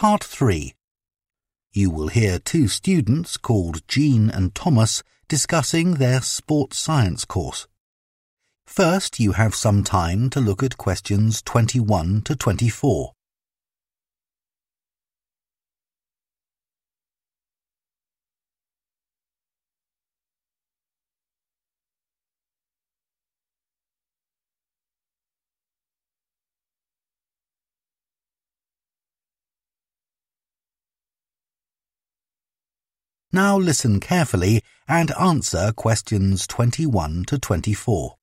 Part 3. You will hear two students called Jean and Thomas discussing their sports science course. First, you have some time to look at questions 21 to 24. Now listen carefully and answer questions 21 to 24.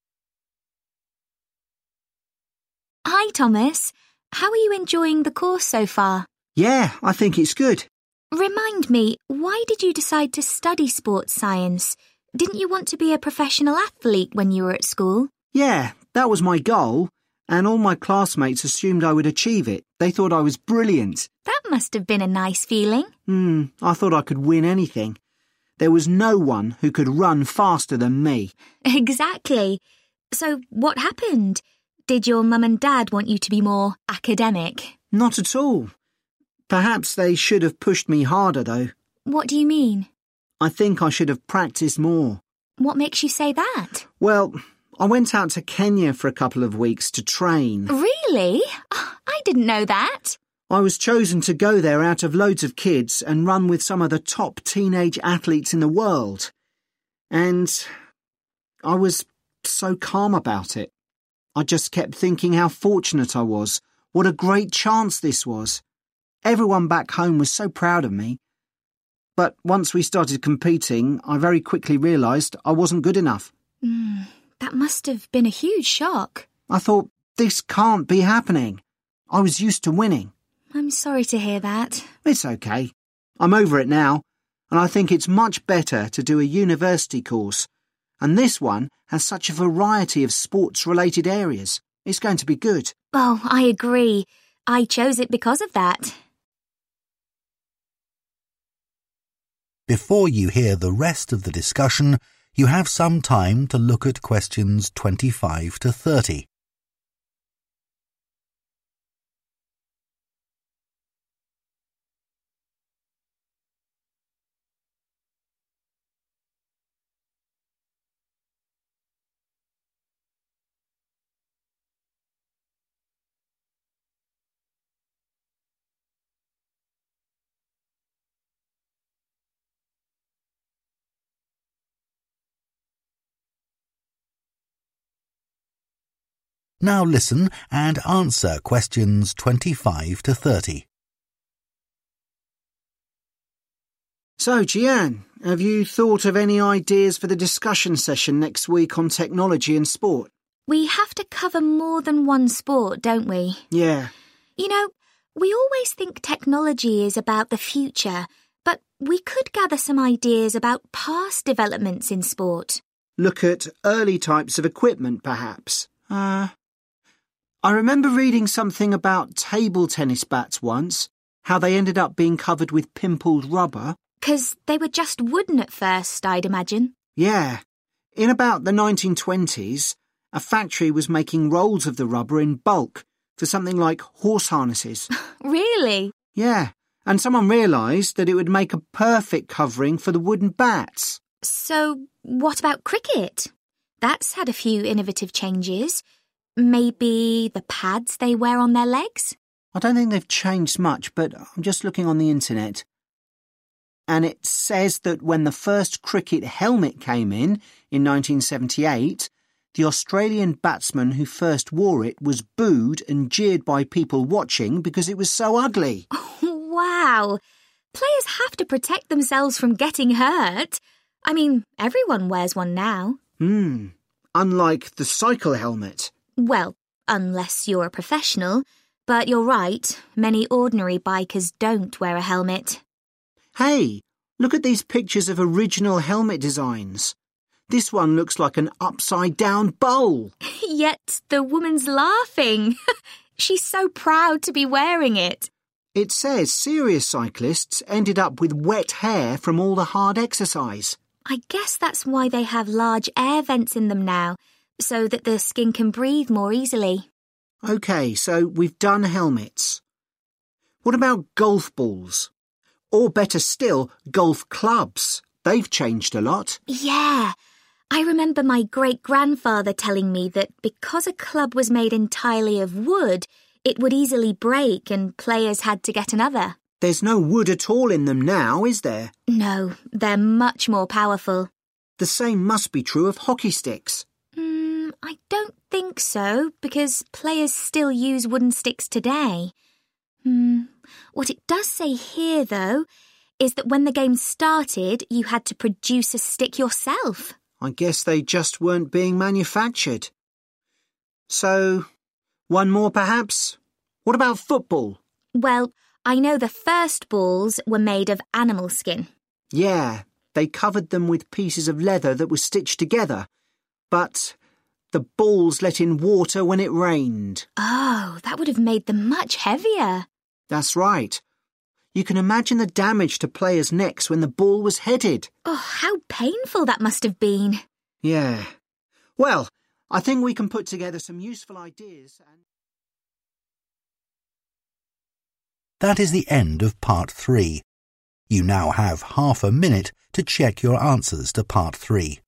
Hi, Thomas. How are you enjoying the course so far? Yeah, I think it's good. Remind me, why did you decide to study sports science? Didn't you want to be a professional athlete when you were at school? Yeah, that was my goal, and all my classmates assumed I would achieve it. They thought I was brilliant. That must have been a nice feeling. I thought I could win anything. There was no one who could run faster than me. Exactly. So what happened? Did your mum and dad want you to be more academic? Not at all. Perhaps they should have pushed me harder, though. What do you mean? I think I should have practiced more. What makes you say that? Well, I went out to Kenya for a couple of weeks to train. Really? I didn't know that. I was chosen to go there out of loads of kids and run with some of the top teenage athletes in the world. And I was so calm about it. I just kept thinking how fortunate I was. What a great chance this was. Everyone back home was so proud of me. But once we started competing, I very quickly realised I wasn't good enough. That must have been a huge shock. I thought, this can't be happening. I was used to winning. I'm sorry to hear that. It's okay. I'm over it now, and I think it's much better to do a university course. And this one has such a variety of sports-related areas. It's going to be good. Oh, I agree. I chose it because of that. Before you hear the rest of the discussion, you have some time to look at questions 25 to 30. Now listen and answer questions 25 to 30. So, Gian, have you thought of any ideas for the discussion session next week on technology and sport? We have to cover more than one sport, don't we? Yeah. You know, we always think technology is about the future, but we could gather some ideas about past developments in sport. Look at early types of equipment, perhaps. I remember reading something about table tennis bats once, how they ended up being covered with pimpled rubber. 'Cause they were just wooden at first, I'd imagine. Yeah. In about the 1920s, a factory was making rolls of the rubber in bulk for something like horse harnesses. Really? Yeah, and someone realised that it would make a perfect covering for the wooden bats. So, what about cricket? That's had a few innovative changes. Maybe the pads they wear on their legs? I don't think they've changed much, but I'm just looking on the internet. And it says that when the first cricket helmet came in 1978, the Australian batsman who first wore it was booed and jeered by people watching because it was so ugly. Wow! Players have to protect themselves from getting hurt. I mean, everyone wears one now. Unlike the cycle helmet. Well, unless you're a professional. But you're right, many ordinary bikers don't wear a helmet. Hey, look at these pictures of original helmet designs. This one looks like an upside-down bowl. Yet the woman's laughing. She's so proud to be wearing it. It says serious cyclists ended up with wet hair from all the hard exercise. I guess that's why they have large air vents in them now, so that the skin can breathe more easily. OK, so we've done helmets. What about golf balls? Or better still, golf clubs. They've changed a lot. Yeah. I remember my great-grandfather telling me that because a club was made entirely of wood, it would easily break and players had to get another. There's no wood at all in them now, is there? No, they're much more powerful. The same must be true of hockey sticks. I don't think so, because players still use wooden sticks today. What it does say here, though, is that when the game started, you had to produce a stick yourself. I guess they just weren't being manufactured. So, one more perhaps? What about football? Well, I know the first balls were made of animal skin. Yeah, they covered them with pieces of leather that were stitched together. But the balls let in water when it rained. Oh, that would have made them much heavier. That's right. You can imagine the damage to players' necks when the ball was headed. Oh, how painful that must have been. Yeah. Well, I think we can put together some useful ideas and... That is the end of part 3. You now have half a minute to check your answers to part 3.